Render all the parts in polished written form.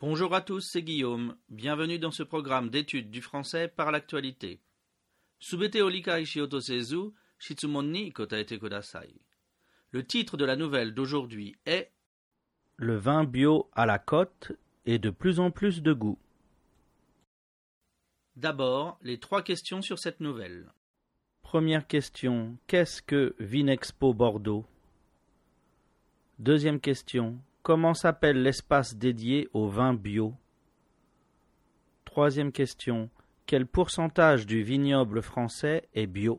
Bonjour à tous, c'est Guillaume. Bienvenue dans ce programme d'études du français par l'actualité. Subete o likai shioto sezu, shitsumon ni kotaete kudasai. Le titre de la nouvelle d'aujourd'hui est Le vin bio à la côte est de plus en plus de goût. D'abord, les 3 questions sur cette nouvelle. Première question, qu'est-ce que Vinexpo Bordeaux? Deuxième question, comment s'appelle l'espace dédié au vin bio? Troisième question, quel pourcentage du vignoble français est bio?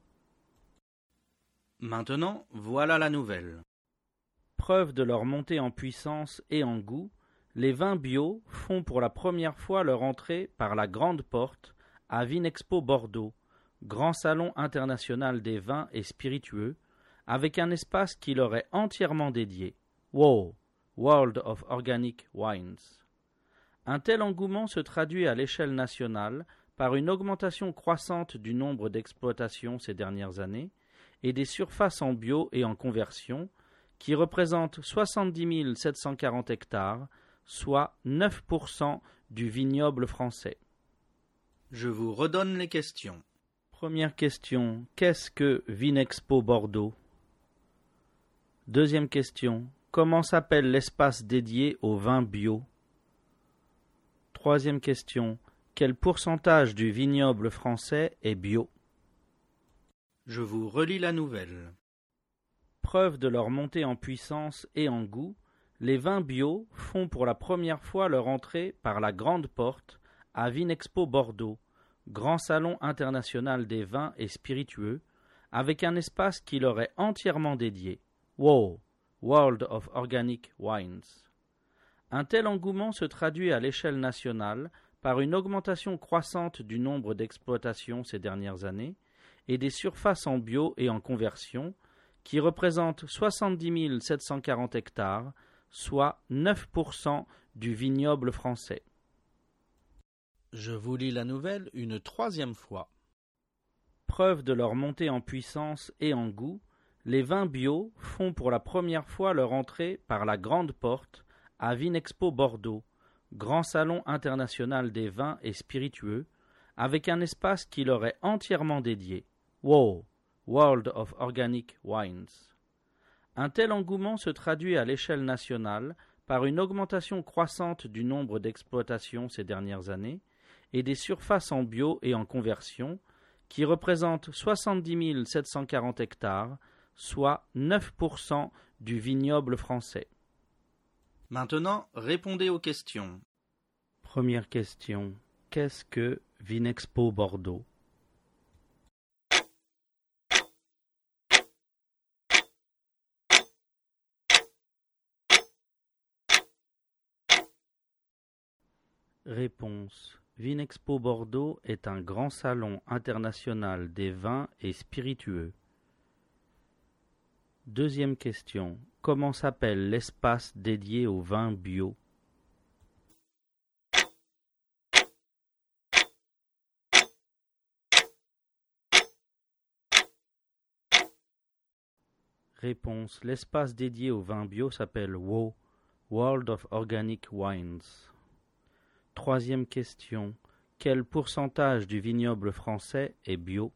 Maintenant, voilà la nouvelle. Preuve de leur montée en puissance et en goût, les vins bio font pour la première fois leur entrée par la grande porte à Vinexpo Bordeaux, grand salon international des vins et spiritueux, avec un espace qui leur est entièrement dédié. WOW, World of Organic Wines. Un tel engouement se traduit à l'échelle nationale par une augmentation croissante du nombre d'exploitations ces dernières années et des surfaces en bio et en conversion, qui représentent 70 740 hectares, soit 9% du vignoble français. Je vous redonne les questions. Première question, qu'est-ce que Vinexpo Bordeaux? Deuxième question, comment s'appelle l'espace dédié au vin bio? Troisième question, quel pourcentage du vignoble français est bio? Je vous relis la nouvelle. Preuve de leur montée en puissance et en goût, les vins bio font pour la première fois leur entrée par la grande porte à Vinexpo Bordeaux, grand salon international des vins et spiritueux, avec un espace qui leur est entièrement dédié. WOW, World of Organic Wines. Un tel engouement se traduit à l'échelle nationale par une augmentation croissante du nombre d'exploitations ces dernières années et des surfaces en bio et en conversion, qui représentent 70 740 hectares, soit 9% du vignoble français. Je vous lis la nouvelle une 3e fois. Preuve de leur montée en puissance et en goût, les vins bio font pour la première fois leur entrée par la grande porte à Vinexpo Bordeaux, grand salon international des vins et spiritueux, avec un espace qui leur est entièrement dédié. WOW, World of Organic Wines. Un tel engouement se traduit à l'échelle nationale par une augmentation croissante du nombre d'exploitations ces dernières années et des surfaces en bio et en conversion, qui représentent 70 740 hectares, soit 9% du vignoble français. Maintenant, répondez aux questions. Première question, qu'est-ce que Vinexpo Bordeaux? Réponse. Vinexpo Bordeaux est un grand salon international des vins et spiritueux. Deuxième question. Comment s'appelle l'espace dédié aux vins bio? Réponse. L'espace dédié aux vins bio s'appelle WOW, World of Organic Wines. Troisième question. Quel pourcentage du vignoble français est bio?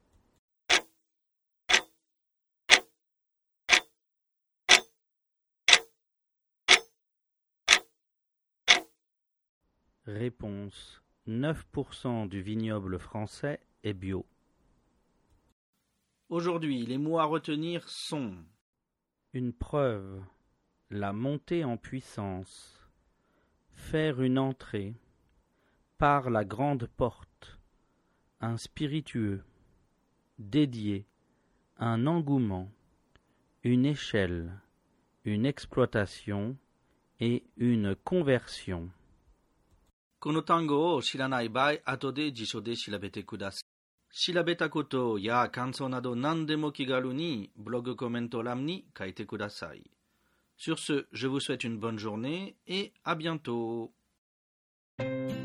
Réponse. 9% du vignoble français est bio. Aujourd'hui, les mots à retenir sont une preuve, la montée en puissance, faire une entrée, par la grande porte, un spiritueux, dédié, un engouement, une échelle, une exploitation et une conversion. この単語を知らない場合、後で辞書で調べてください。調べたことや感想など何でも気軽にブログコメント欄に書いてください。Sur ce, je vous souhaite une bonne journée et à bientôt.